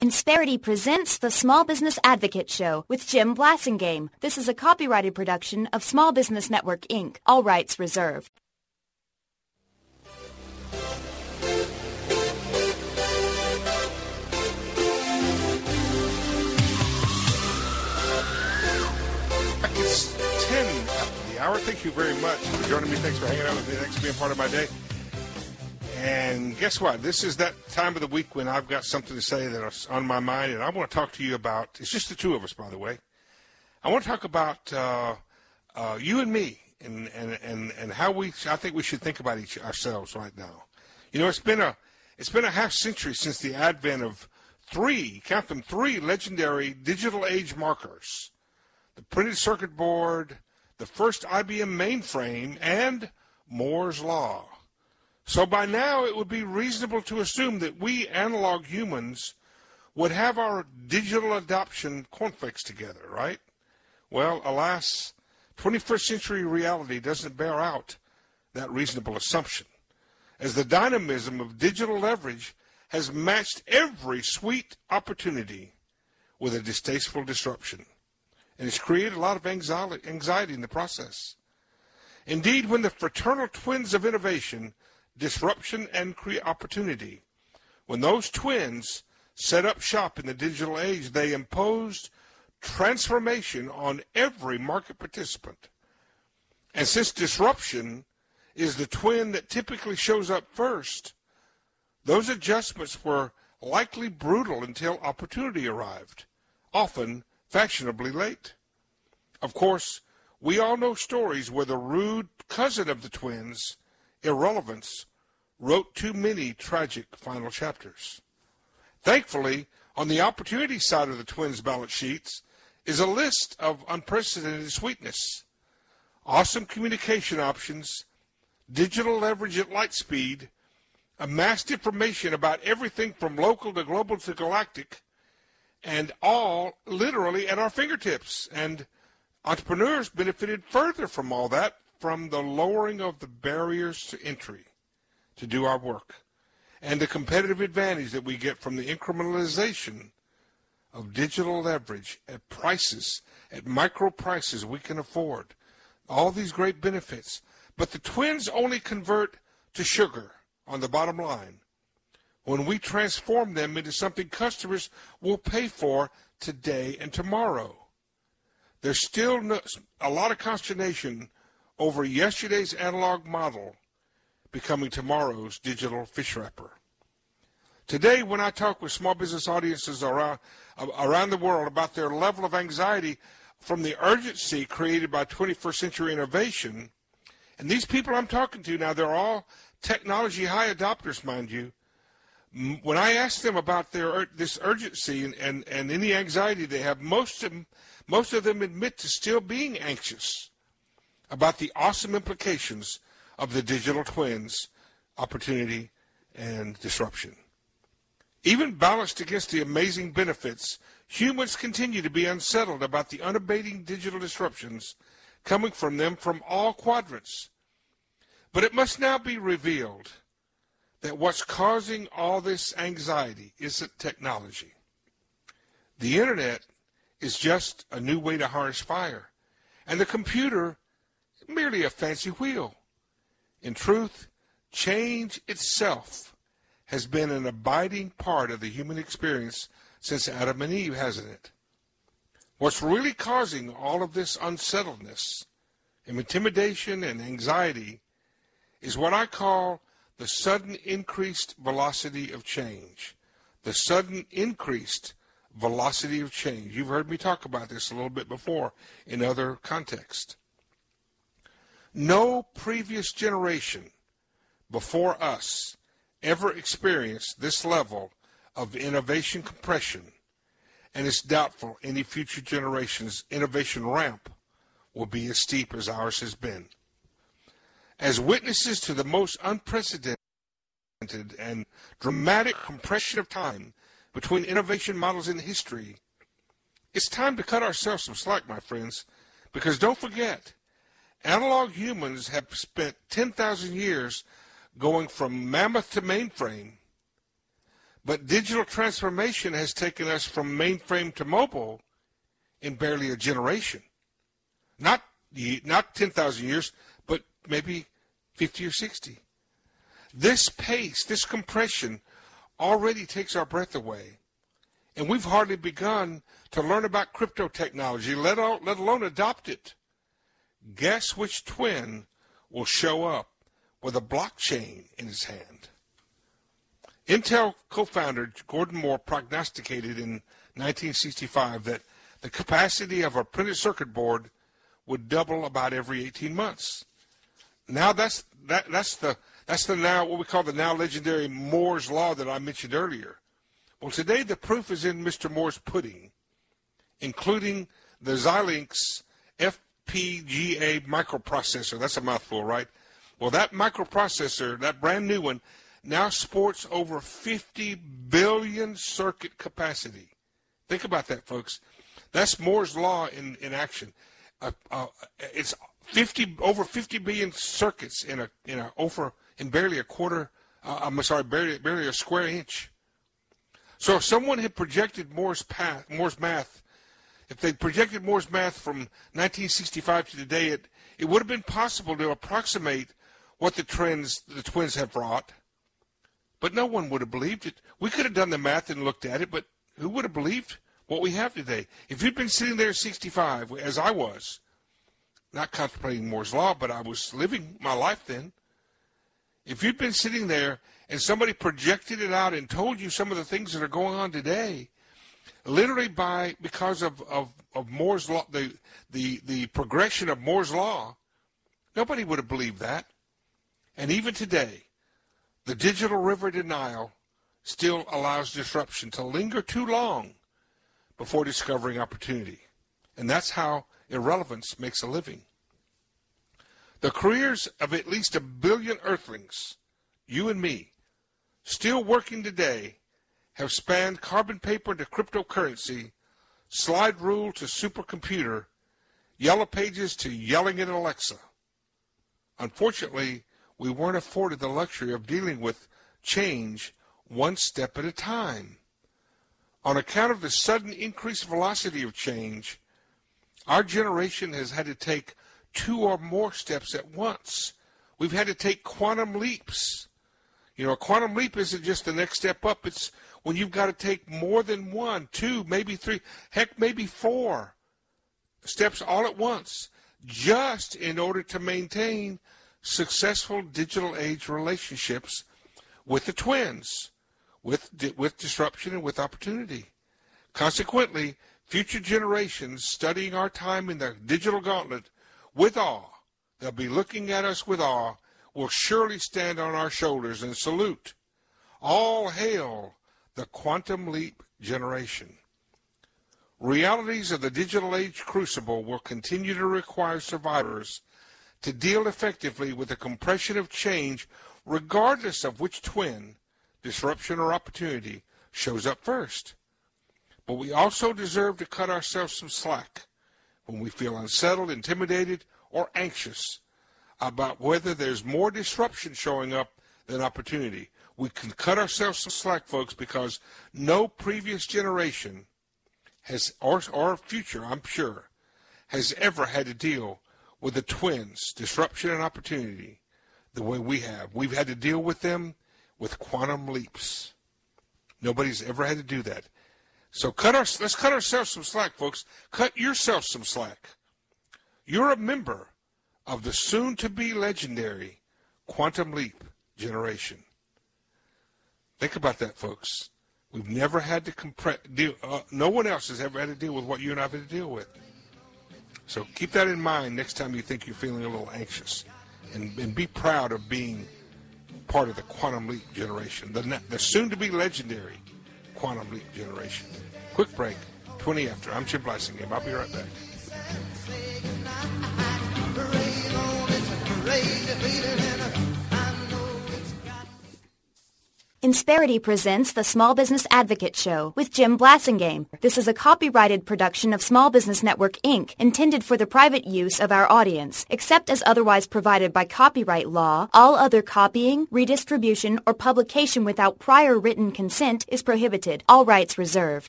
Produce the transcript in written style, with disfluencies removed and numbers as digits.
Insperity presents the Small Business Advocate Show with Jim Blasingame. This is a copyrighted production of Small Business Network, Inc., all rights reserved. It's 10 after the hour. Thank you very much for joining me. Thanks for hanging out with me. Thanks for being part of my day. And guess what? This is that time of the week when I've got something to say that's on my mind, and I want to talk to you about, it's just the two of us, by the way. I want to talk about you and me and how I think we should think about ourselves right now. You know, it's been a half century since the advent of three legendary digital age markers: the printed circuit board, the first IBM mainframe, and Moore's Law. So by now, it would be reasonable to assume that we analog humans would have our digital adoption cornflakes together, right? Well, alas, 21st century reality doesn't bear out that reasonable assumption, as the dynamism of digital leverage has matched every sweet opportunity with a distasteful disruption, and it's created a lot of anxiety in the process. Indeed, when the fraternal twins of innovation, disruption and opportunity, when those twins set up shop in the digital age, they imposed transformation on every market participant. And since disruption is the twin that typically shows up first, those adjustments were likely brutal until opportunity arrived, often fashionably late. Of course, we all know stories where the rude cousin of the twins, irrelevance, wrote too many tragic final chapters. Thankfully, on the opportunity side of the twins' balance sheets is a list of unprecedented sweetness: awesome communication options, digital leverage at light speed, amassed information about everything from local to global to galactic, and all literally at our fingertips. And entrepreneurs benefited further from all that, from the lowering of the barriers to entry to do our work, and the competitive advantage that we get from the incrementalization of digital leverage at micro prices we can afford. All these great benefits. But the twins only convert to sugar on the bottom line when we transform them into something customers will pay for today and tomorrow. There's still a lot of consternation over yesterday's analog model becoming tomorrow's digital fish wrapper. Today, when I talk with small business audiences around the world about their level of anxiety from the urgency created by 21st century innovation, and these people I'm talking to now, they're all technology high adopters, mind you. When I ask them about this urgency and any anxiety they have, most of them admit to still being anxious about the awesome implications of the digital twins, opportunity and disruption. Even balanced against the amazing benefits, humans continue to be unsettled about the unabating digital disruptions coming from them from all quadrants. But it must now be revealed that what's causing all this anxiety isn't technology. The internet is just a new way to harness fire, and the computer merely a fancy wheel. In truth, change itself has been an abiding part of the human experience since Adam and Eve, hasn't it? What's really causing all of this unsettledness, intimidation, and anxiety is what I call the sudden increased velocity of change. The sudden increased velocity of change. You've heard me talk about this a little bit before in other contexts. No previous generation before us ever experienced this level of innovation compression, and it's doubtful any future generation's innovation ramp will be as steep as ours has been. As witnesses to the most unprecedented and dramatic compression of time between innovation models in history, it's time to cut ourselves some slack, my friends, because don't forget, analog humans have spent 10,000 years going from mammoth to mainframe, But digital transformation has taken us from mainframe to mobile in barely a generation. Not 10,000 years, but maybe 50 or 60. This pace, this compression, already takes our breath away. And we've hardly begun to learn about crypto technology, let alone adopt it. Guess which twin will show up with a blockchain in his hand? Intel co-founder Gordon Moore prognosticated in 1965 that the capacity of a printed circuit board would double about every 18 months. Now that's the now what we call the now legendary Moore's Law that I mentioned earlier. Well, today the proof is in Mr. Moore's pudding, including the Xilinx FPGA microprocessor. That's a mouthful, right? Well, that microprocessor, that brand new one, now sports over 50 billion circuit capacity. Think about that, folks. That's Moore's Law in action. It's over 50 billion circuits in barely a quarter. Barely a square inch. So if someone had projected Moore's math, if they projected Moore's math from 1965 to today, it would have been possible to approximate what the twins have wrought. But no one would have believed it. We could have done the math and looked at it, but who would have believed what we have today? If you'd been sitting there at 65, as I was, not contemplating Moore's Law, but I was living my life then. If you'd been sitting there and somebody projected it out and told you some of the things that are going on today, literally because of Moore's Law, the progression of Moore's Law, nobody would have believed that. And even today, the digital river denial still allows disruption to linger too long before discovering opportunity. And that's how irrelevance makes a living. The careers of at least 1 billion earthlings, you and me, still working today, have spanned carbon paper to cryptocurrency, slide rule to supercomputer, yellow pages to yelling at Alexa. Unfortunately, we weren't afforded the luxury of dealing with change one step at a time. On account of the sudden increased velocity of change, our generation has had to take 2 or more steps at once. We've had to take quantum leaps. You know, a quantum leap isn't just the next step up. It's when you've got to take more than 1, 2, maybe 3, heck, maybe 4 steps all at once, just in order to maintain successful digital age relationships with the twins, with disruption and with opportunity. Consequently, future generations studying our time in the digital gauntlet with awe, they'll be looking at us with awe, will surely stand on our shoulders and salute. All hail the quantum leap generation. Realities of the digital age crucible will continue to require survivors to deal effectively with the compression of change, regardless of which twin, disruption or opportunity, shows up first. But we also deserve to cut ourselves some slack when we feel unsettled, intimidated, or anxious about whether there's more disruption showing up than opportunity. We can cut ourselves some slack, folks, because no previous generation has, or future, I'm sure, has ever had to deal with the twins, disruption and opportunity, the way we have. We've had to deal with them with quantum leaps. Nobody's ever had to do that. So let's cut ourselves some slack, folks. Cut yourself some slack. You're a member of the soon-to-be legendary quantum leap generation. Think about that, folks. We've never had to no one else has ever had to deal with what you and I have had to deal with. So keep that in mind next time you think you're feeling a little anxious. And be proud of being part of the quantum leap generation, the soon-to-be legendary quantum leap generation. Quick break, 20 after. I'm Jim Blasingame. I'll be right back. Insperity presents the Small Business Advocate Show with Jim Blasingame. This is a copyrighted production of Small Business Network, Inc., intended for the private use of our audience. Except as otherwise provided by copyright law, all other copying, redistribution, or publication without prior written consent is prohibited. All rights reserved.